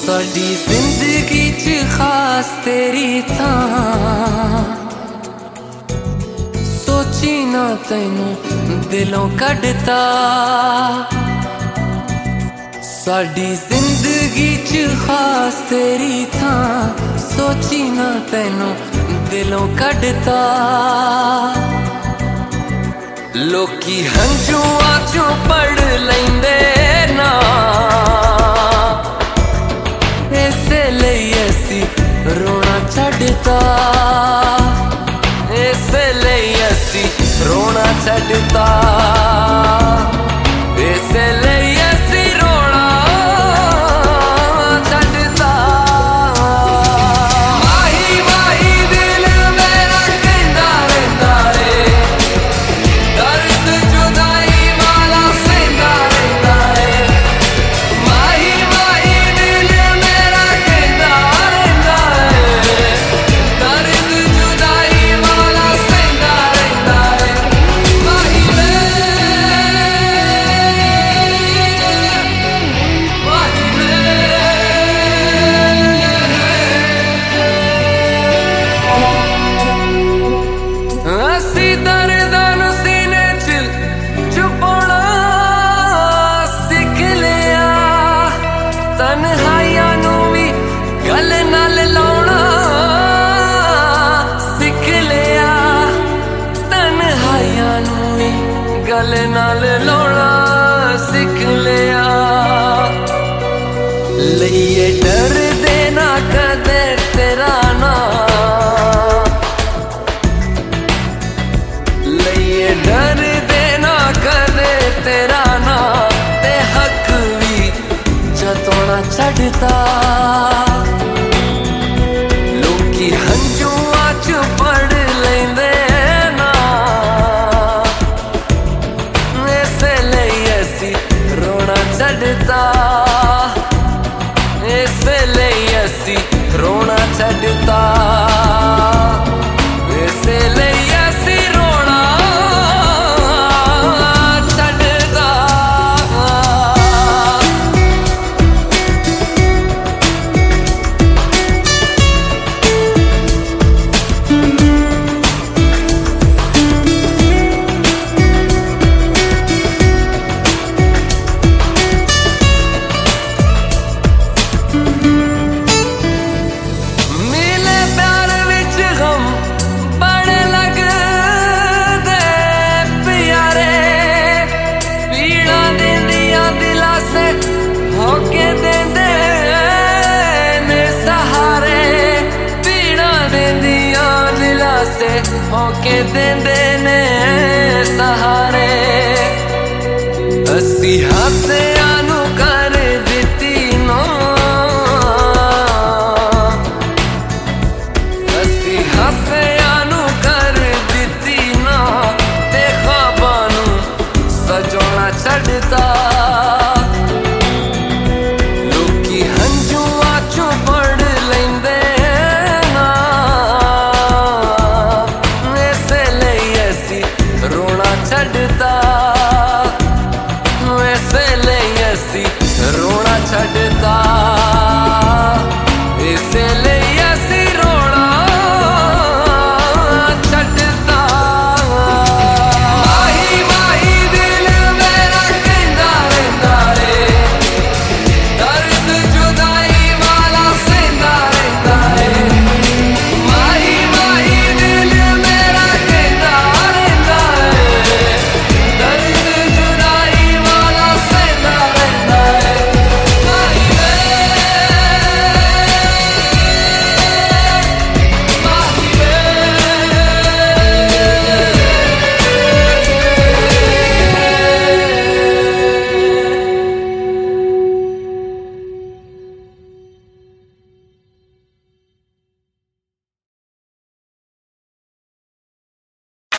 साडी जिंदगी च खास तेरी थां सोची ना तैनू दिलों कढ़ता। साडी जिंदगी च खास तेरी थां सोची ना तैनू दिलों कढ़ता। लोकी हंझुआं चों पढ़ लैंदे ना इसे लई असी रोना छड्डता। इसे लई असी रोना छड्डता। इसे लई असी रोना छड्डता। माही माही दिल मेरा कहंदा रहिंदा रे दर्द जुदाई वाला सहंदा रहिंदा रे। माही माही दिल मेरा कहंदा रहिंदा रे दर्द जुदाई वाला सहंदा रहिंदा रे। माही वे माही वे असी दर्दां नूं सीने च छुपाउणा सिख लिया। तन्हाइयां नूं भी गले नाल लाउणा सिख लिया। तन्हाइयां नूं भी गले नाल लाउणा सिख लिया। लइए डर देना कदे तेरा नाम लइए डर देना कदे तेरा नाम ते हक भी जतोना छड्डता। लोकी हंझुआं च पढ़ लैंदे ना इसे लई असी रोना छड्डता। इसे लई असी रोना छड्डता। इसे लई असी रोना छड्डता। मिले प्यार विच गम बड़े लगदे प्यारे। पीड़ा देंदियां दिलां से होके देंदे ने सहारे। पीड़ा देंदियां दिलां से होके देंदे ने सहारे। असी हासे